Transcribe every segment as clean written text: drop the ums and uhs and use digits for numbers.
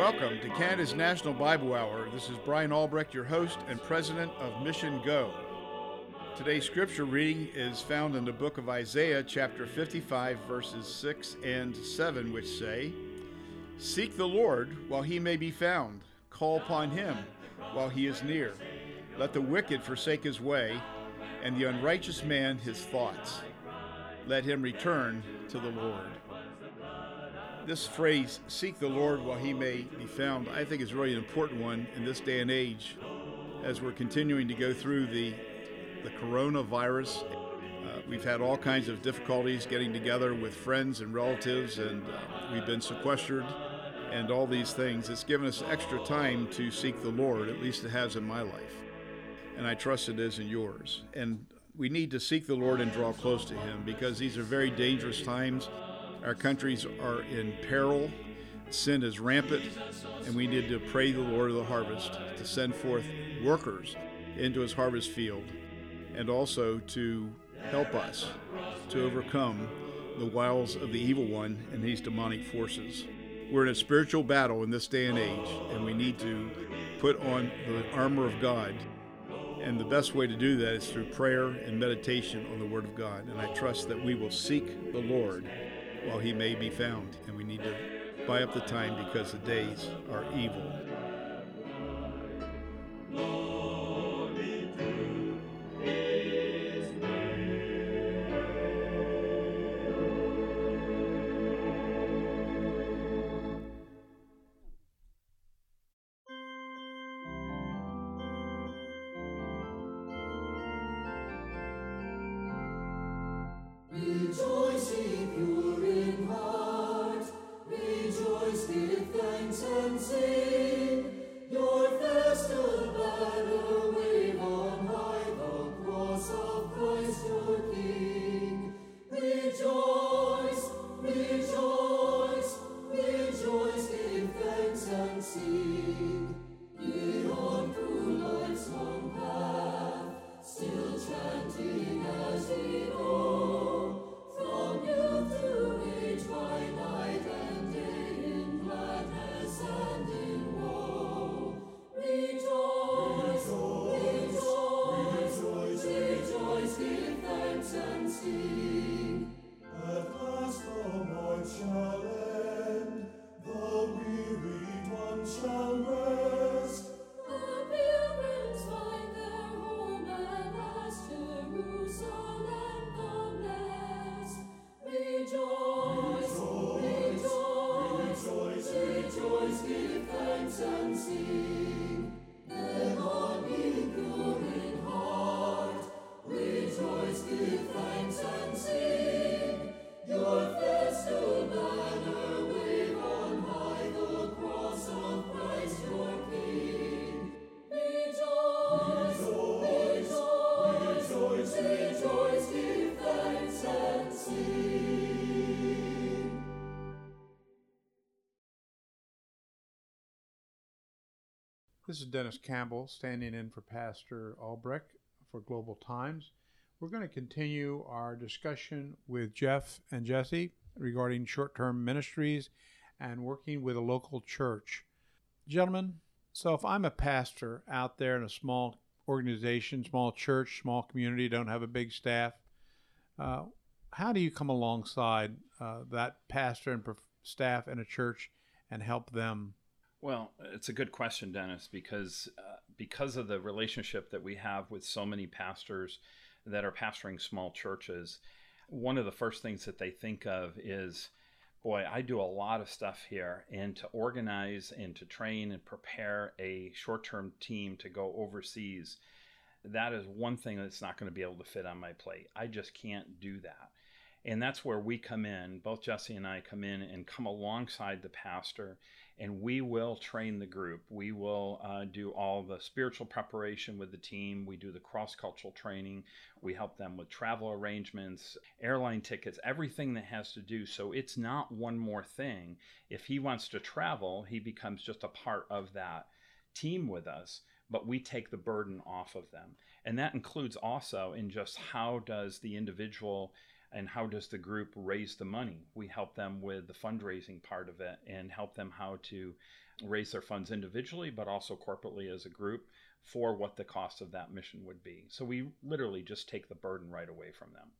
Welcome to Canada's National Bible Hour. This is Brian Albrecht, your host and president of Mission Go. Today's scripture reading is found in the book of Isaiah, chapter 55, verses 6 and 7, which say, "Seek the Lord while he may be found. Call upon him while he is near. Let the wicked forsake his way, and the unrighteous man his thoughts. Let him return to the Lord." This phrase, "seek the Lord while he may be found," I think is really an important one in this day and age as we're continuing to go through the coronavirus. We've had all kinds of difficulties getting together with friends and relatives, and we've been sequestered and all these things. It's given us extra time to seek the Lord, at least it has in my life, and I trust it is in yours. And we need to seek the Lord and draw close to him because these are very dangerous times. Our countries are in peril, sin is rampant, and we need to pray the Lord of the harvest to send forth workers into his harvest field, and also to help us to overcome the wiles of the evil one and these demonic forces. We're in a spiritual battle in this day and age, and we need to put on the armor of God. And the best way to do that is through prayer and meditation on the Word of God. And I trust that we will seek the Lord while he may be found. And we need to buy up the time because the days are evil. Rejoice, ye pure in heart, rejoice, give thanks and sing, your festal banner wave on high, the cross of Christ your King. Rejoice, rejoice, rejoice, give thanks and sing, ye on through life's long path, still chanting as we go. From youth to age, by night and day, in gladness and in woe. Rejoice, rejoice, rejoice, rejoice, give thanks and sing. At last the night shall end, the wearied one shall rest. The pilgrims find their home at last, Jerusalem. Rejoice, rejoice, rejoice, give thanks and sing. Then on ye pure in heart, rejoice, give thanks and sing. Your festal banner wave on high, the cross of Christ your King. Rejoice, rejoice, rejoice, give thanks and sing. This is Dennis Campbell standing in for Pastor Albrecht for Global Times. We're going to continue our discussion with Jeff and Jesse regarding short-term ministries and working with a local church. Gentlemen, so if I'm a pastor out there in a small organization, small church, small community, don't have a big staff, how do you come alongside that pastor and staff in a church and help them? Well, it's a good question, Dennis, because of the relationship that we have with so many pastors that are pastoring small churches, one of the first things that they think of is, boy, I do a lot of stuff here, and to organize and to train and prepare a short-term team to go overseas, that is one thing that's not going to be able to fit on my plate. I just can't do that. And that's where we come in. Both Jesse and I come in and come alongside the pastor, and we will train the group. We will do all the spiritual preparation with the team. We do the cross-cultural training. We help them with travel arrangements, airline tickets, everything that has to do. So it's not one more thing. If he wants to travel, he becomes just a part of that team with us, but we take the burden off of them. And that includes also in just how does the individual and how does the group raise the money. We help them with the fundraising part of it and help them how to raise their funds individually, but also corporately as a group for what the cost of that mission would be. So we literally just take the burden right away from them.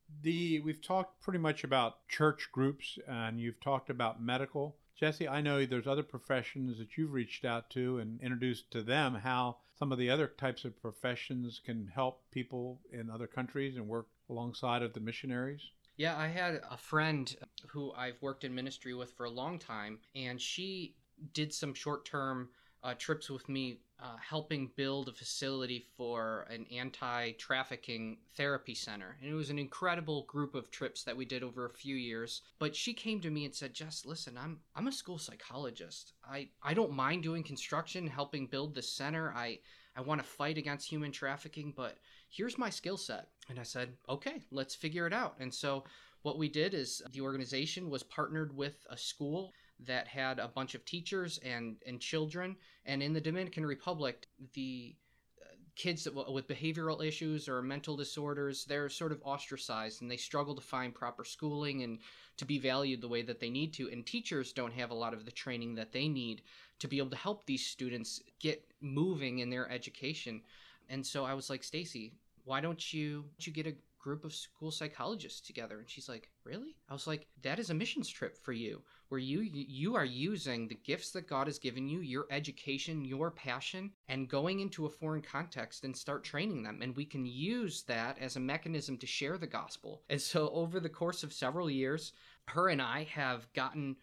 We've talked pretty much about church groups, and you've talked about medical. Jesse, I know there's other professions that you've reached out to and introduced to them how some of the other types of professions can help people in other countries and work alongside of the missionaries. Yeah, I had a friend who I've worked in ministry with for a long time, and she did some short-term trips with me, helping build a facility for an anti-trafficking therapy center. And it was an incredible group of trips that we did over a few years. But she came to me and said, Jess, listen, I'm a school psychologist. I don't mind doing construction, helping build this center. I want to fight against human trafficking, but here's my skill set. And I said, okay, let's figure it out. And so what we did is the organization was partnered with a school that had a bunch of teachers and children. And in the Dominican Republic, the kids with behavioral issues or mental disorders, they're sort of ostracized and they struggle to find proper schooling and to be valued the way that they need to. And teachers don't have a lot of the training that they need to be able to help these students get moving in their education. And so I was like, Stacy, why don't you get a group of school psychologists together? And she's like, really? I was like, that is a missions trip for you, where you are using the gifts that God has given you, your education, your passion, and going into a foreign context and start training them. And we can use that as a mechanism to share the gospel. And so over the course of several years, her and I have gotten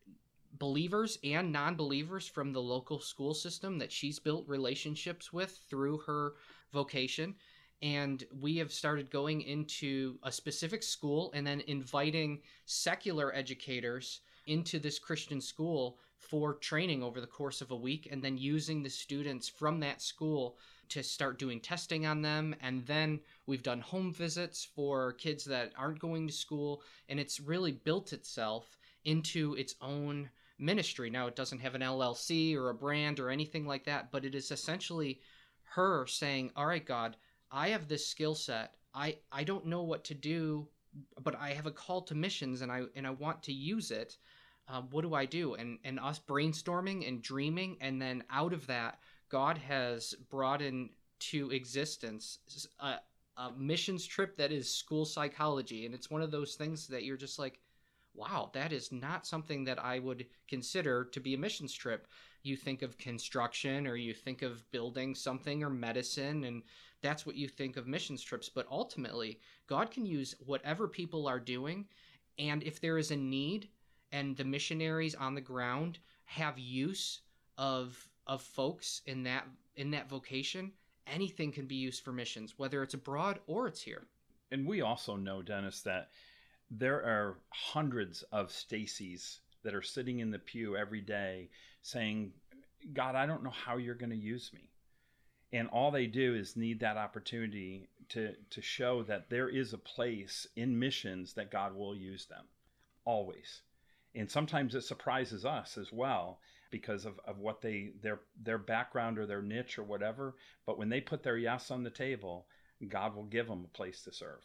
believers and non-believers from the local school system that she's built relationships with through her vocation. And we have started going into a specific school and then inviting secular educators into this Christian school for training over the course of a week, and then using the students from that school to start doing testing on them. And then we've done home visits for kids that aren't going to school, and it's really built itself into its own ministry. Now, it doesn't have an LLC or a brand or anything like that, but it is essentially her saying, all right, God, I have this skill set. I don't know what to do, but I have a call to missions and I want to use it. What do I do? And us brainstorming and dreaming, and then out of that, God has brought into existence a missions trip that is school psychology. And it's one of those things that you're just like, wow, that is not something that I would consider to be a missions trip. You think of construction, or you think of building something, or medicine, and that's what you think of missions trips. But ultimately, God can use whatever people are doing, and if there is a need and the missionaries on the ground have use of folks in that vocation, anything can be used for missions, whether it's abroad or it's here. And we also know, Dennis, that there are hundreds of Stacys that are sitting in the pew every day saying, God, I don't know how you're going to use me. And all they do is need that opportunity to show that there is a place in missions that God will use them, always. And sometimes it surprises us as well because of what their background or their niche or whatever. But when they put their yes on the table, God will give them a place to serve.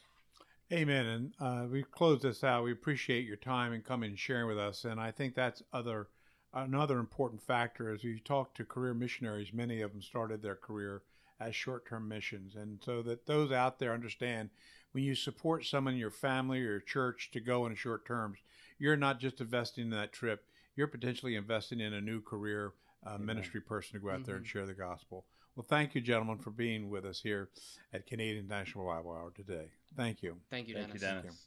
Amen. And we close this out. We appreciate your time and coming and sharing with us. And I think that's another important factor. As we talk to career missionaries, many of them started their career as short-term missions. And so that those out there understand, when you support someone in your family or your church to go in short terms, you're not just investing in that trip. You're potentially investing in a new career ministry person to go out there and share the gospel. Well, thank you, gentlemen, for being with us here at Canadian National Bible Hour today. Thank you. Thank you, Dennis. Thank you, Dennis.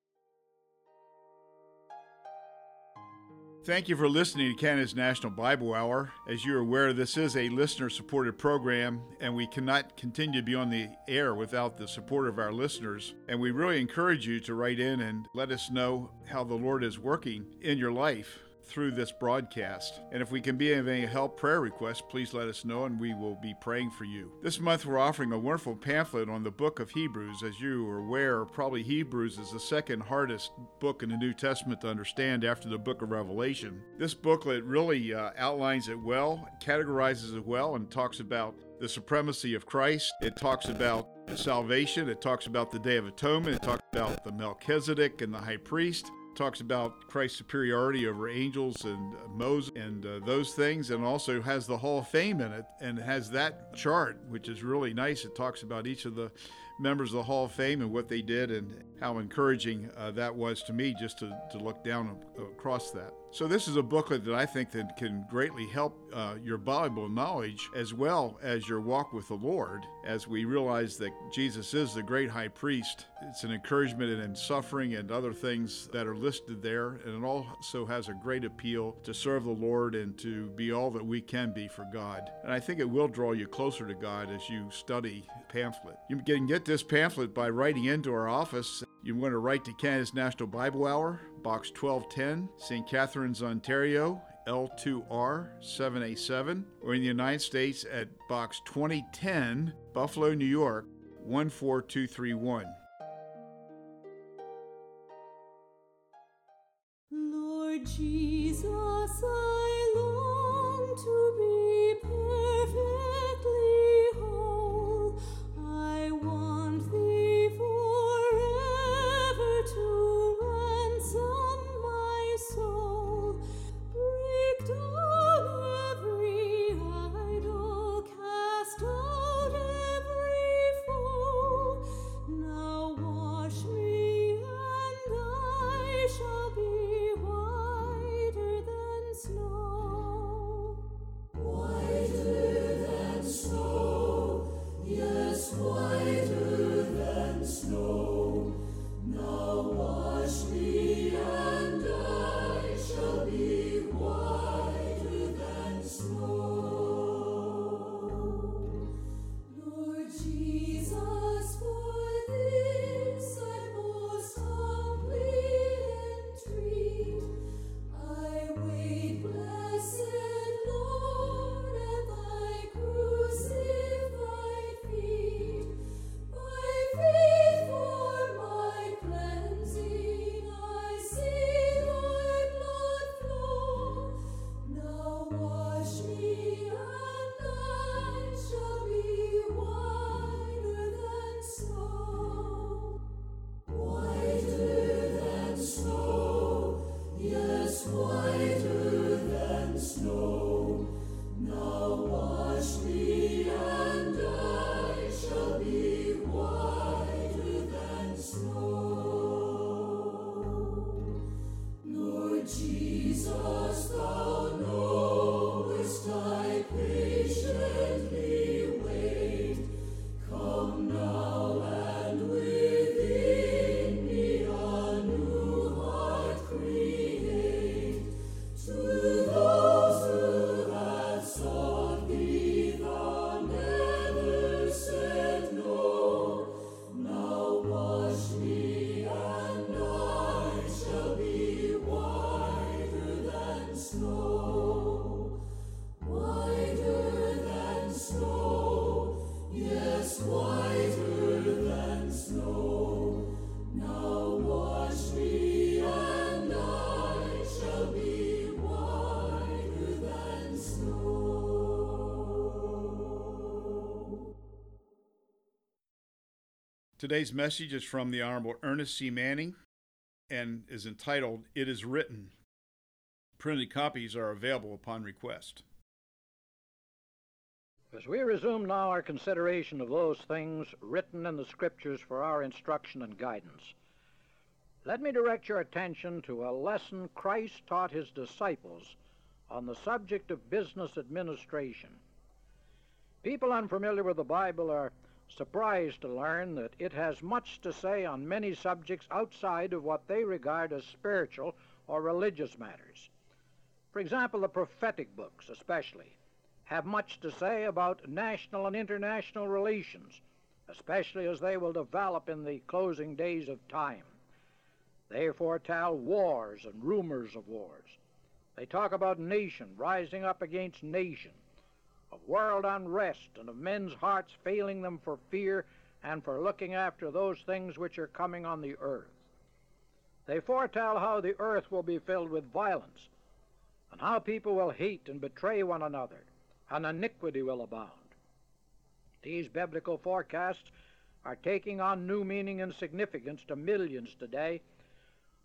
Thank you for listening to Canada's National Bible Hour. As you're aware, this is a listener-supported program, and we cannot continue to be on the air without the support of our listeners. And we really encourage you to write in and let us know how the Lord is working in your life through this broadcast. And if we can be of any help, prayer requests, please let us know and we will be praying for you. This month we're offering a wonderful pamphlet on the book of Hebrews. As you are aware, probably Hebrews is the second hardest book in the New Testament to understand after the book of Revelation. This booklet really outlines it well, categorizes it well, and talks about the supremacy of Christ. It talks about salvation. It talks about the Day of Atonement. It talks about the Melchizedek and the high priest. talks about Christ's superiority over angels and Moses and those things, and also has the Hall of Fame in it, and has that chart, which is really nice. It talks about each of the members of the Hall of Fame and what they did, and how encouraging that was to me just to look down across that. So this is a booklet that I think that can greatly help your Bible knowledge as well as your walk with the Lord, as we realize that Jesus is the great high priest. It's an encouragement in suffering and other things that are listed there, and it also has a great appeal to serve the Lord and to be all that we can be for God. And I think it will draw you closer to God as you study the pamphlet. You can get this pamphlet by writing into our office. You want to write to Canada's National Bible Hour, Box 1210, St. Catharines, Ontario, L2R 7A7, or in the United States at Box 2010, Buffalo, New York 14231. Lord Jesus, I long to be perfectly whole. I want Thee forever to ransom my soul. Break down every idol, cast out every foe. Now wash me, and I shall be whiter than snow. Whiter than snow, yes, whiter than snow. Now wash me, and I shall be whiter than snow. Lord Jesus, for this I most humbly entreat. I wait, blessed Lord, at Thy crucified feet. By faith for my cleansing, I see Thy blood flow. Now wash me, and I shall be whiter than snow. Whiter than snow, yes, whiter than snow. Now wash me, and I shall be whiter than snow. Lord Jesus, Thou knowest I patiently wait. Come now and within me a new heart create. To those who have sought Thee, Thou never said no. Now wash me, and I shall be whiter than snow. Whiter than snow, yes, whiter than snow. Now wash me, and I shall be whiter than snow. Today's message is from the Honorable Ernest C. Manning and is entitled, It is Written. Printed copies are available upon request. As we resume now our consideration of those things written in the Scriptures for our instruction and guidance, let me direct your attention to a lesson Christ taught His disciples on the subject of business administration. People unfamiliar with the Bible are surprised to learn that it has much to say on many subjects outside of what they regard as spiritual or religious matters. For example, the prophetic books especially have much to say about national and international relations, especially as they will develop in the closing days of time. They foretell wars and rumors of wars. They talk about nation rising up against nation, of world unrest, and of men's hearts failing them for fear and for looking after those things which are coming on the earth. They foretell how the earth will be filled with violence, and how people will hate and betray one another, and iniquity will abound. These biblical forecasts are taking on new meaning and significance to millions today,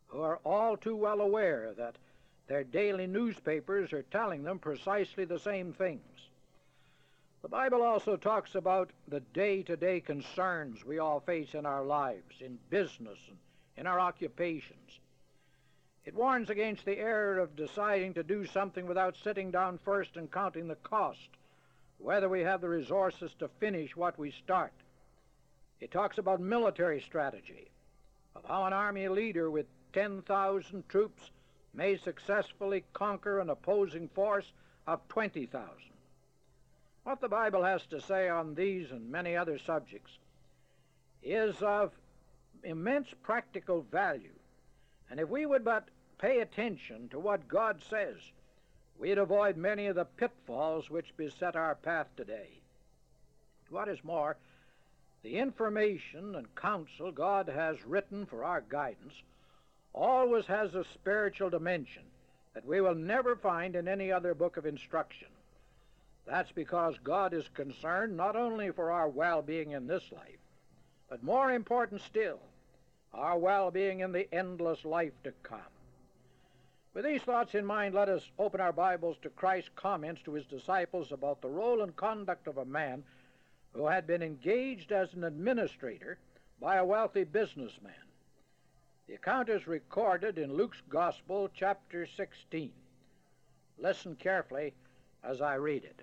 who are all too well aware that their daily newspapers are telling them precisely the same things. The Bible also talks about the day-to-day concerns we all face in our lives, in business and in our occupations. It warns against the error of deciding to do something without sitting down first and counting the cost, whether we have the resources to finish what we start. It talks about military strategy, of how an army leader with 10,000 troops may successfully conquer an opposing force of 20,000. What the Bible has to say on these and many other subjects is of immense practical value, and if we would but pay attention to what God says, we'd avoid many of the pitfalls which beset our path today. What is more, the information and counsel God has written for our guidance always has a spiritual dimension that we will never find in any other book of instruction. That's because God is concerned not only for our well-being in this life, but more important still, our well-being in the endless life to come. With these thoughts in mind, let us open our Bibles to Christ's comments to his disciples about the role and conduct of a man who had been engaged as an administrator by a wealthy businessman. The account is recorded in Luke's Gospel, chapter 16. Listen carefully as I read it.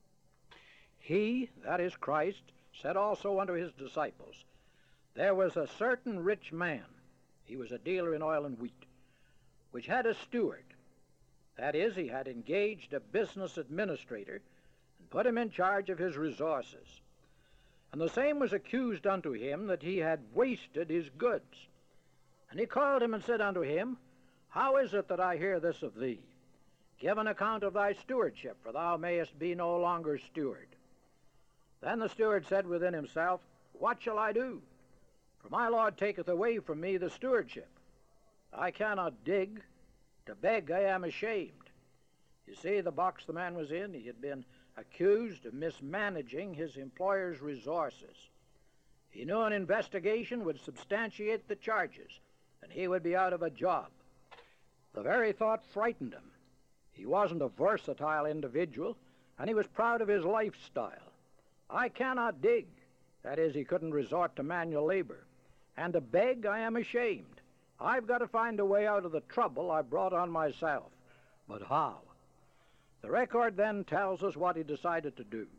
He, that is Christ, said also unto his disciples, There was a certain rich man, he was a dealer in oil and wheat, which had a steward. That is, he had engaged a business administrator and put him in charge of his resources. And the same was accused unto him that he had wasted his goods. And he called him and said unto him, How is it that I hear this of thee? Give an account of thy stewardship, for thou mayest be no longer steward. Then the steward said within himself, What shall I do? For my Lord taketh away from me the stewardship. I cannot dig. To beg I am ashamed. You see the box the man was in? He had been accused of mismanaging his employer's resources. He knew an investigation would substantiate the charges, and he would be out of a job. The very thought frightened him. He wasn't a versatile individual, and he was proud of his lifestyle. I cannot dig. That is, he couldn't resort to manual labor. And to beg, I am ashamed. I've got to find a way out of the trouble I brought on myself. But how? The record then tells us what he decided to do.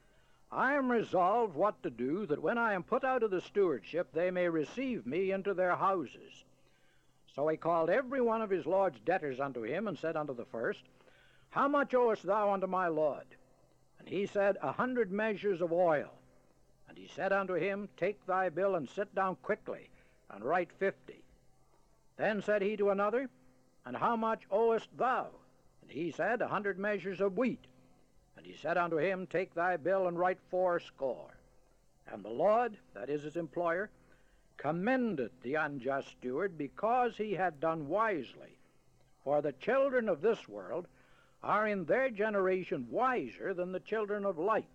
I am resolved what to do, that when I am put out of the stewardship, they may receive me into their houses. So he called every one of his lord's debtors unto him, and said unto the first, How much owest thou unto my lord? And he said, 100 measures of oil. And he said unto him, Take thy bill, and sit down quickly, and write 50. Then said he to another, And how much owest thou? And he said, 100 measures of wheat. And he said unto him, Take thy bill, and write 80. And the Lord, that is his employer, commended the unjust steward, because he had done wisely. For the children of this world are in their generation wiser than the children of light.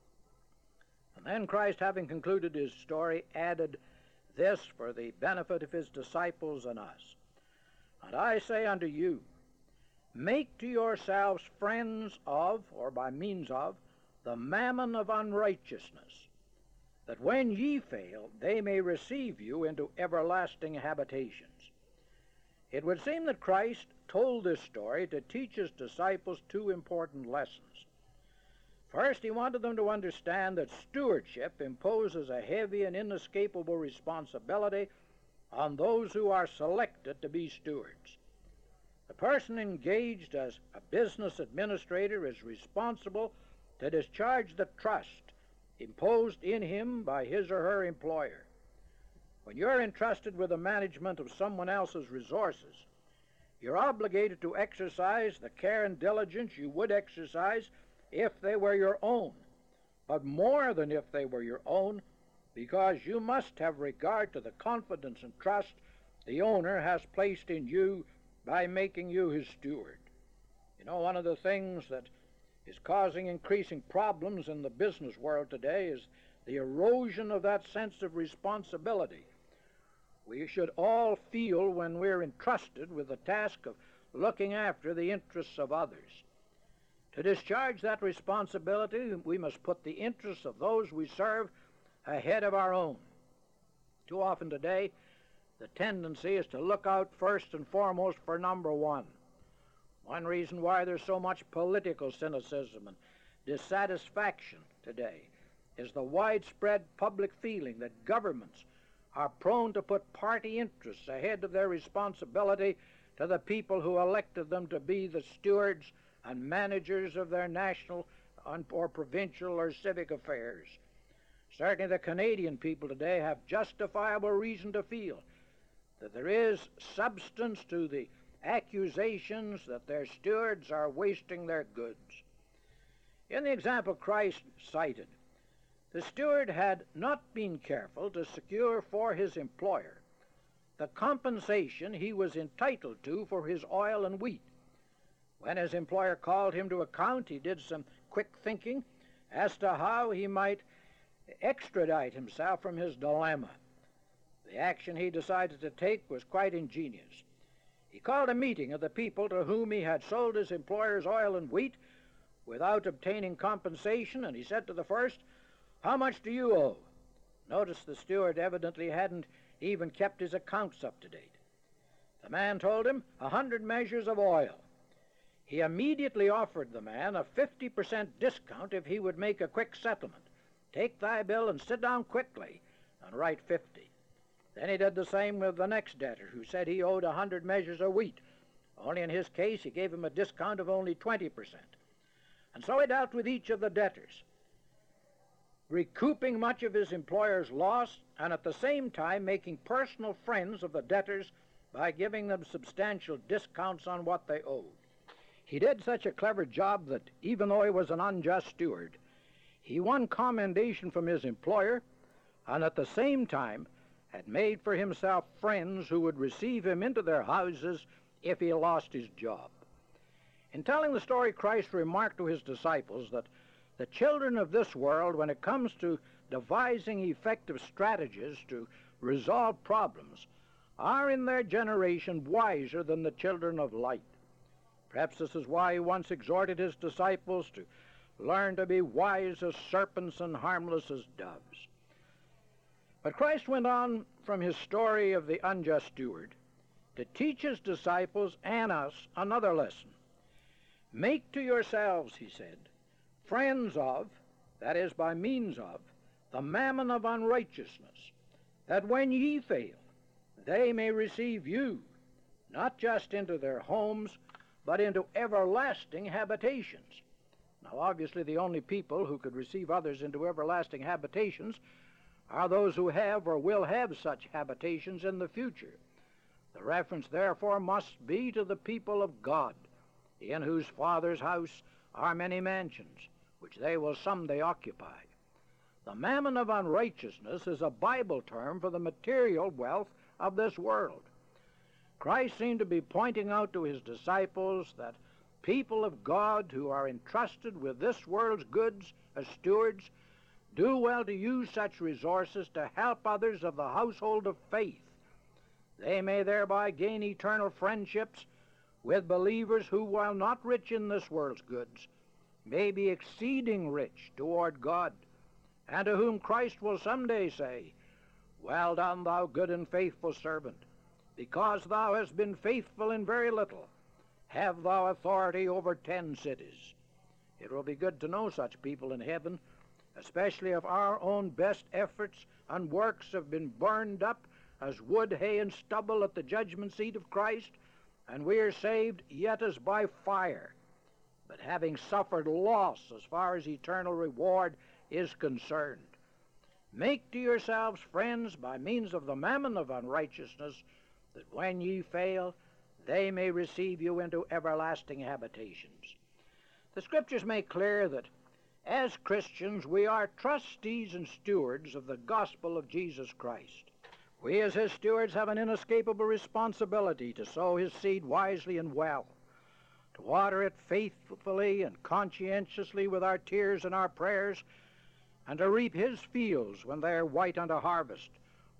And then Christ, having concluded his story, added this for the benefit of his disciples and us. And I say unto you, make to yourselves friends of, or by means of, the mammon of unrighteousness, that when ye fail, they may receive you into everlasting habitations. It would seem that Christ told this story to teach his disciples two important lessons. First, he wanted them to understand that stewardship imposes a heavy and inescapable responsibility on those who are selected to be stewards. The person engaged as a business administrator is responsible to discharge the trust imposed in him by his or her employer. When you're entrusted with the management of someone else's resources, you're obligated to exercise the care and diligence you would exercise if they were your own, but more than if they were your own, because you must have regard to the confidence and trust the owner has placed in you by making you his steward. You know, one of the things that is causing increasing problems in the business world today is the erosion of that sense of responsibility. we should all feel when we're entrusted with the task of looking after the interests of others. To discharge that responsibility, we must put the interests of those we serve ahead of our own. Too often today, the tendency is to look out first and foremost for number one. One reason why there's so much political cynicism and dissatisfaction today is the widespread public feeling that governments are prone to put party interests ahead of their responsibility to the people who elected them to be the stewards and managers of their national or provincial or civic affairs. Certainly the Canadian people today have justifiable reason to feel that there is substance to the accusations that their stewards are wasting their goods. In the example Christ cited, the steward had not been careful to secure for his employer the compensation he was entitled to for his oil and wheat. When his employer called him to account, he did some quick thinking as to how he might extradite himself from his dilemma. The action he decided to take was quite ingenious. He called a meeting of the people to whom he had sold his employer's oil and wheat without obtaining compensation, and he said to the first, "How much do you owe?" Notice the steward evidently hadn't even kept his accounts up to date. The man told him 100 measures of oil. He immediately offered the man a 50% discount if he would make a quick settlement. Take thy bill and sit down quickly and write 50. Then he did the same with the next debtor, who said he owed 100 measures of wheat. Only in his case, he gave him a discount of only 20%. And so he dealt with each of the debtors, recouping much of his employer's loss and at the same time making personal friends of the debtors by giving them substantial discounts on what they owed. He did such a clever job that even though he was an unjust steward, he won commendation from his employer and at the same time had made for himself friends who would receive him into their houses if he lost his job. In telling the story, Christ remarked to his disciples that the children of this world, when it comes to devising effective strategies to resolve problems, are in their generation wiser than the children of light. Perhaps this is why he once exhorted his disciples to learn to be wise as serpents and harmless as doves. But Christ went on from his story of the unjust steward to teach his disciples and us another lesson. Make to yourselves, he said, friends of, that is, by means of, the mammon of unrighteousness, that when ye fail, they may receive you, not just into their homes, but into everlasting habitations. Now, obviously, the only people who could receive others into everlasting habitations are those who have or will have such habitations in the future. The reference, therefore, must be to the people of God, in whose Father's house are many mansions, which they will someday occupy. The mammon of unrighteousness is a Bible term for the material wealth of this world. Christ seemed to be pointing out to his disciples that people of God who are entrusted with this world's goods as stewards do well to use such resources to help others of the household of faith. They may thereby gain eternal friendships with believers who, while not rich in this world's goods, may be exceeding rich toward God, and to whom Christ will someday say, "Well done, thou good and faithful servant. Because thou hast been faithful in very little, have thou authority over 10 cities." It will be good to know such people in heaven, especially if our own best efforts and works have been burned up as wood, hay, and stubble at the judgment seat of Christ, and we are saved yet as by fire, but having suffered loss as far as eternal reward is concerned. Make to yourselves friends by means of the mammon of unrighteousness, that when ye fail, they may receive you into everlasting habitations. The Scriptures make clear that as Christians we are trustees and stewards of the gospel of Jesus Christ. We as his stewards have an inescapable responsibility to sow his seed wisely and well, to water it faithfully and conscientiously with our tears and our prayers, and to reap his fields when they are white unto harvest,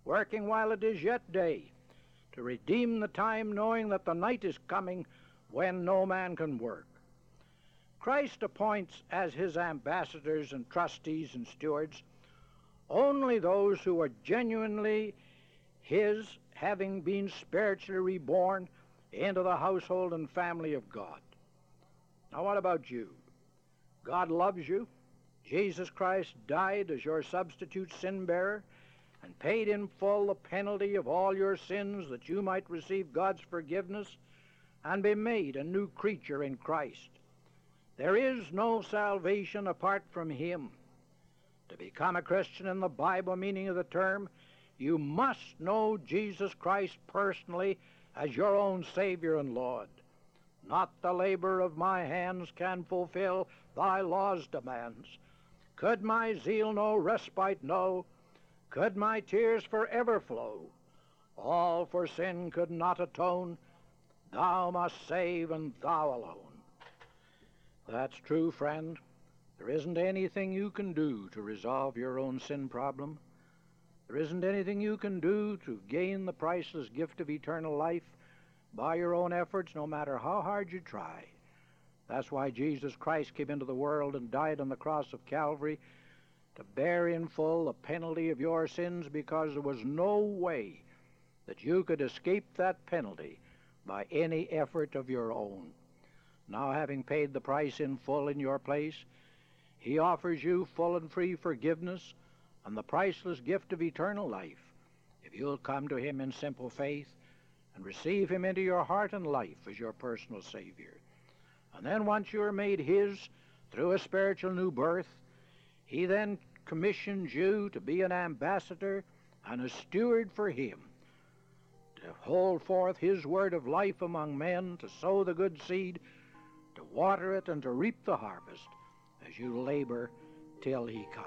working while it is yet day, to redeem the time, knowing that the night is coming when no man can work. Christ appoints as his ambassadors and trustees and stewards only those who are genuinely his, having been spiritually reborn into the household and family of God. Now, what about you? God loves you. Jesus Christ died as your substitute sin-bearer and paid in full the penalty of all your sins that you might receive God's forgiveness and be made a new creature in Christ. There is no salvation apart from him. To become a Christian in the Bible meaning of the term, you must know Jesus Christ personally as your own Savior and Lord. Not the labor of my hands can fulfill thy law's demands. Could my zeal no respite know? Could my tears forever flow? All for sin could not atone. Thou must save, and thou alone. That's true, friend. There isn't anything you can do to resolve your own sin problem. There isn't anything you can do to gain the priceless gift of eternal life by your own efforts, no matter how hard you try. That's why Jesus Christ came into the world and died on the cross of Calvary, to bear in full the penalty of your sins, because there was no way that you could escape that penalty by any effort of your own. Now, having paid the price in full in your place, he offers you full and free forgiveness and the priceless gift of eternal life, if you'll come to him in simple faith and receive him into your heart and life as your personal Savior. And then once you are made his through a spiritual new birth, he then commissions you to be an ambassador and a steward for him, to hold forth his word of life among men, to sow the good seed, to water it, and to reap the harvest as you labor till he come.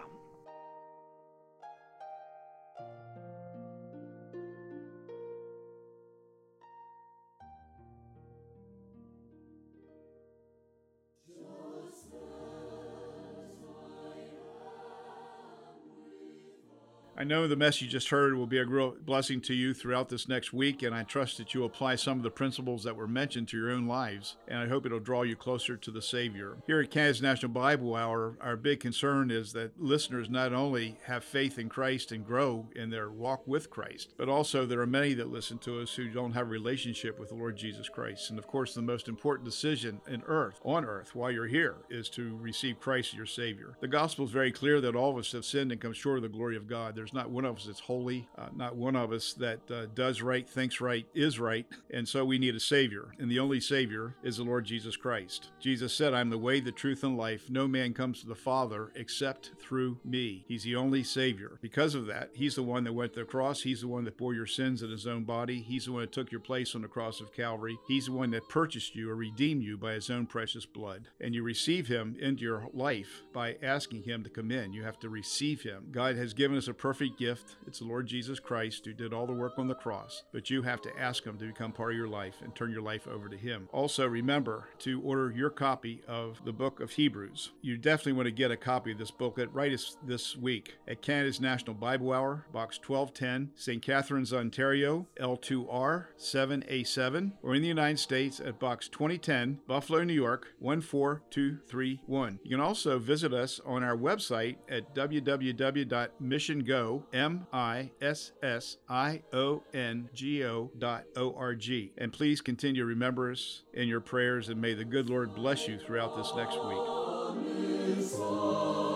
I know the message you just heard will be a real blessing to you throughout this next week, and I trust that you'll apply some of the principles that were mentioned to your own lives, and I hope it'll draw you closer to the Savior. Here at Canada's National Bible Hour, our big concern is that listeners not only have faith in Christ and grow in their walk with Christ, but also there are many that listen to us who don't have a relationship with the Lord Jesus Christ. And of course, the most important decision on earth, while you're here, is to receive Christ as your Savior. The gospel is very clear that all of us have sinned and come short of the glory of God. There's not one of us that's holy, not one of us that does right, thinks right, is right, and so we need a Savior, and the only Savior is the Lord Jesus Christ. Jesus said, "I'm the way, the truth, and life. No man comes to the Father except through me." He's the only Savior. Because of that, he's the one that went to the cross. He's the one that bore your sins in his own body. He's the one that took your place on the cross of Calvary. He's the one that purchased you or redeemed you by his own precious blood. And you receive him into your life by asking him to come in. You have to receive him. God has given us a perfect gift. It's the Lord Jesus Christ who did all the work on the cross, but you have to ask him to become part of your life and turn your life over to him. Also, remember to order your copy of the book of Hebrews. You definitely want to get a copy of this booklet right this week at Canada's National Bible Hour, Box 1210, St. Catharines, Ontario, L2R 7A7, or in the United States at Box 2010, Buffalo, New York 14231. You can also visit us on our website at www.missiongo.org. MISSIONGO.org. And please continue to remember us in your prayers, and may the good Lord bless you throughout this next week.